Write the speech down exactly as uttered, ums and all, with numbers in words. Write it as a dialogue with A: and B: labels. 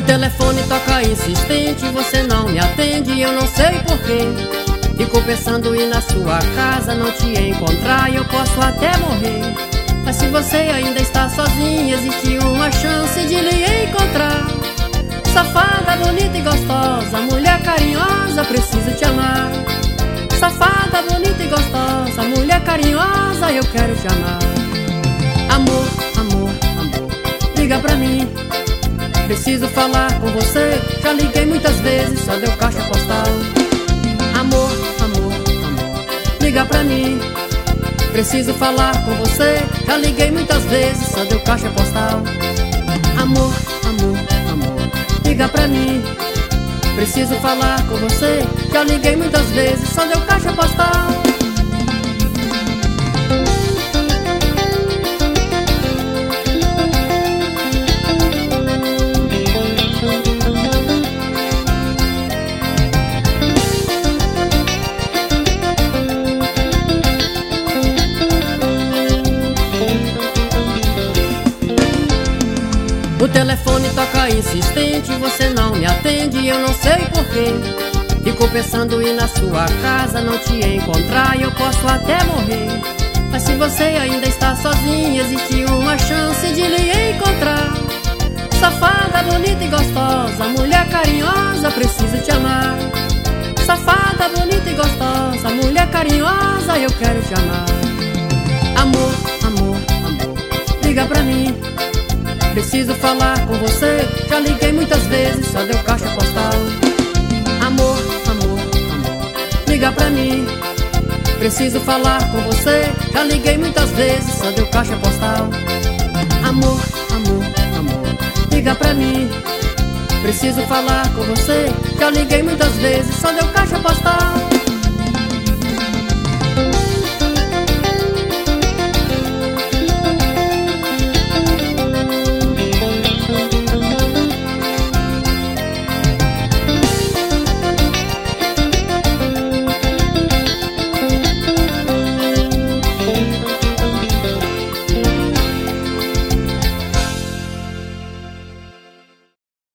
A: telefone toca insistente, você não me atende, eu não sei porquê. Fico pensando em ir na sua casa, não te encontrar e eu posso até morrer. Mas se você ainda está sozinha, existe uma chance de lhe encontrar. Safada, bonita e gostosa, mulher carinhosa, preciso te amar. Safada, bonita e gostosa, mulher carinhosa, eu quero te amar. Amor, amor, amor, liga pra mim. Preciso falar com você, já liguei muitas vezes, só deu caixa postal. Amor, amor, amor, liga pra mim. Preciso falar com você, já liguei muitas vezes, só deu caixa postal. Amor, amor, amor, liga pra mim. Preciso falar com você, já liguei muitas vezes, só deu caixa postal. O telefone toca insistente, você não me atende, eu não sei porquê. Fico pensando em ir na sua casa, não te encontrar e eu posso até morrer. Mas se você ainda está sozinha, existe uma chance de lhe encontrar. Safada, bonita e gostosa, mulher carinhosa, preciso te amar. Safada, bonita e gostosa, mulher carinhosa, eu quero te amar. Amor, amor, amor, liga pra mim. Preciso falar com você, já liguei muitas vezes, só deu caixa postal. Amor, amor, amor, liga pra mim. Preciso falar com você, já liguei muitas vezes, só deu caixa postal. Amor, amor, amor, liga pra mim. Preciso falar com você, já liguei muitas vezes,